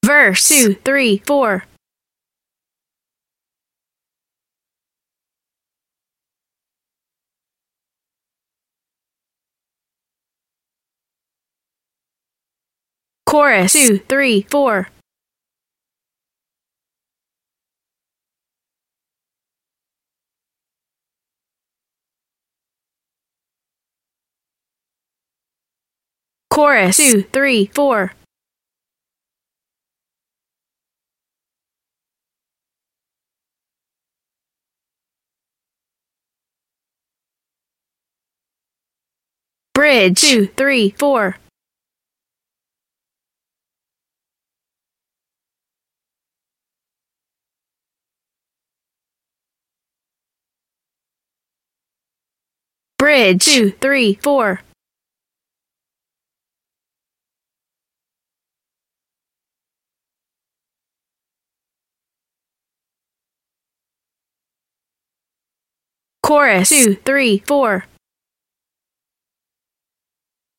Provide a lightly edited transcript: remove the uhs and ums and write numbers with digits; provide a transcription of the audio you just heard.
verse, 2, 3, 4. Chorus, 2, 3, 4. Chorus, 2, 3, 4. Bridge, 2, 3, 4. Bridge, 2, 3, 4. Chorus, 2, 3, 4.